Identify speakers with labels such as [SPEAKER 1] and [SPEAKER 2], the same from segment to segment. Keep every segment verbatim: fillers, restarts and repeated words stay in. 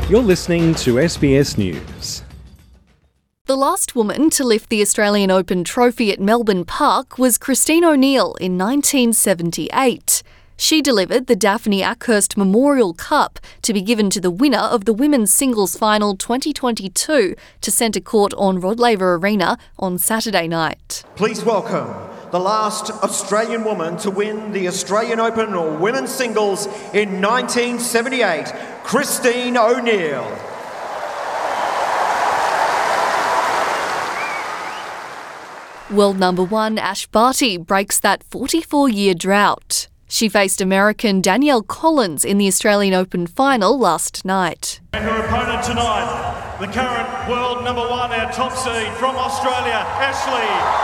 [SPEAKER 1] You're listening to S B S News.
[SPEAKER 2] The last woman to lift the Australian Open trophy at Melbourne Park was Christine O'Neill in nineteen seventy-eight. She delivered the Daphne Ackhurst Memorial Cup to be given to the winner of the Women's Singles Final twenty twenty-two to centre court on Rod Laver Arena on Saturday night.
[SPEAKER 3] Please welcome the last Australian woman to win the Australian Open or Women's Singles in nineteen seventy-eight, Christine O'Neill.
[SPEAKER 2] World number one Ash Barty breaks that forty-four-year drought. She faced American Danielle Collins in the Australian Open final last night.
[SPEAKER 4] And her opponent tonight, the current world number one, our top seed from Australia, Ashley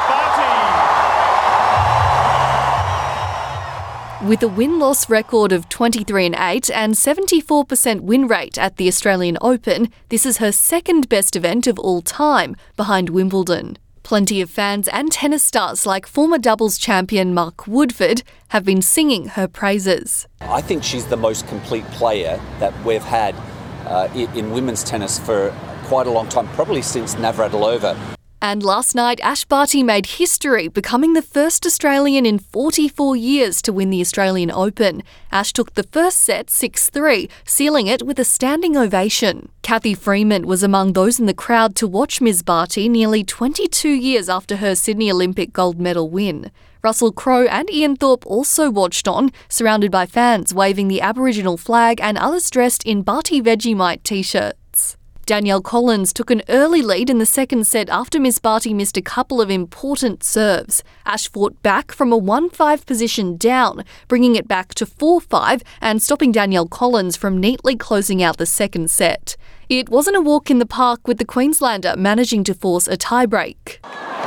[SPEAKER 4] Barty.
[SPEAKER 2] With a win-loss record of twenty-three and eight and seventy-four percent win rate at the Australian Open, this is her second best event of all time, behind Wimbledon. Plenty of fans and tennis stars like former doubles champion Mark Woodforde have been singing her praises.
[SPEAKER 5] I think she's the most complete player that we've had uh, in women's tennis for quite a long time, probably since Navratilova.
[SPEAKER 2] And last night, Ash Barty made history, becoming the first Australian in forty-four years to win the Australian Open. Ash took the first set six three, sealing it with a standing ovation. Cathy Freeman was among those in the crowd to watch Miz Barty nearly twenty-two years after her Sydney Olympic gold medal win. Russell Crowe and Ian Thorpe also watched on, surrounded by fans waving the Aboriginal flag and others dressed in Barty Vegemite t-shirts. Danielle Collins took an early lead in the second set after Miss Barty missed a couple of important serves. Ash fought back from a one five position down, bringing it back to four five and stopping Danielle Collins from neatly closing out the second set. It wasn't a walk in the park, with the Queenslander managing to force a tiebreak.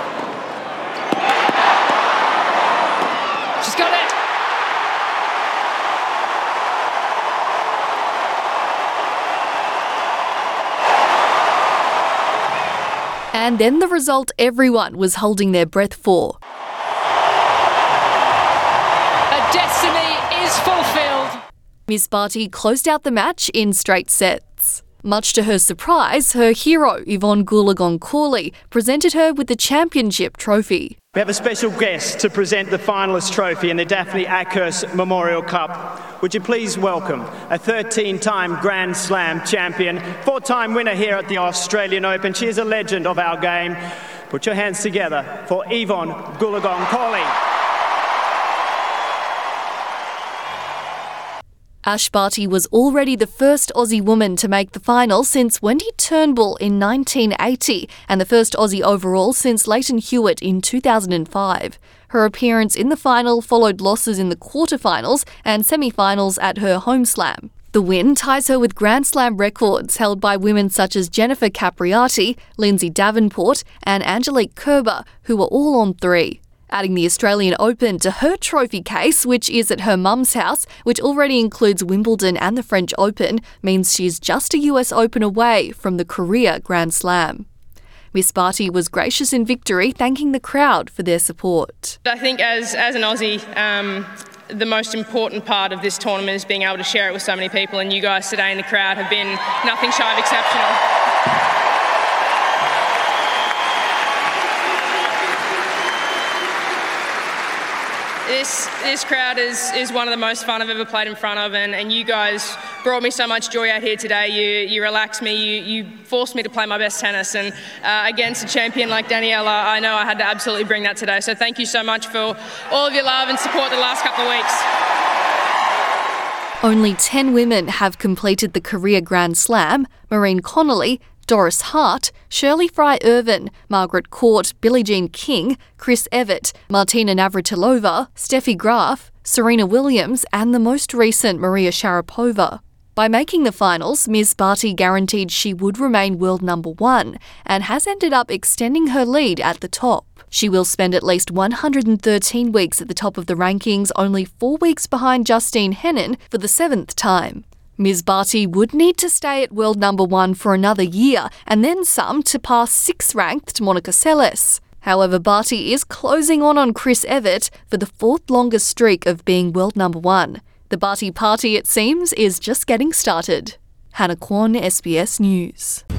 [SPEAKER 6] She's got it!
[SPEAKER 2] And then the result everyone was holding their breath for.
[SPEAKER 6] A destiny is fulfilled.
[SPEAKER 2] Miss Barty closed out the match in straight sets. Much to her surprise, her hero, Yvonne Goolagong-Cawley, presented her with the championship trophy.
[SPEAKER 7] We have a special guest to present the finalist trophy in the Daphne Ackhurst Memorial Cup. Would you please welcome a thirteen-time Grand Slam champion, four-time winner here at the Australian Open. She is a legend of our game. Put your hands together for Yvonne Goolagong-Cawley.
[SPEAKER 2] Ash Barty was already the first Aussie woman to make the final since Wendy Turnbull in nineteen eighty, and the first Aussie overall since Leighton Hewitt in two thousand five. Her appearance in the final followed losses in the quarterfinals and semi-finals at her home slam. The win ties her with Grand Slam records held by women such as Jennifer Capriati, Lindsay Davenport and Angelique Kerber, who were all on three. Adding the Australian Open to her trophy case, which is at her mum's house, which already includes Wimbledon and the French Open, means she's just a U S Open away from the career Grand Slam. Miss Barty was gracious in victory, thanking the crowd for their support.
[SPEAKER 8] I think as, as an Aussie, um, the most important part of this tournament is being able to share it with so many people, and you guys today in the crowd have been nothing shy of exceptional. This this crowd is, is one of the most fun I've ever played in front of, and, and you guys brought me so much joy out here today. You you relaxed me, you, you forced me to play my best tennis, and uh, against a champion like Danielle, I know I had to absolutely bring that today. So thank you so much for all of your love and support the last couple of weeks.
[SPEAKER 2] Only ten women have completed the career Grand Slam. Maureen Connolly, Doris Hart, Shirley Fry-Irvin, Margaret Court, Billie Jean King, Chris Evert, Martina Navratilova, Steffi Graf, Serena Williams and the most recent Maria Sharapova. By making the finals, Miss Barty guaranteed she would remain world number one and has ended up extending her lead at the top. She will spend at least one hundred thirteen weeks at the top of the rankings, only four weeks behind Justine Henin for the seventh time. Miz Barty would need to stay at world number one for another year and then some to pass sixth-ranked Monica Seles. However, Barty is closing on on Chris Evert for the fourth longest streak of being world number one. The Barty party, it seems, is just getting started. Hannah Kwon, S B S News.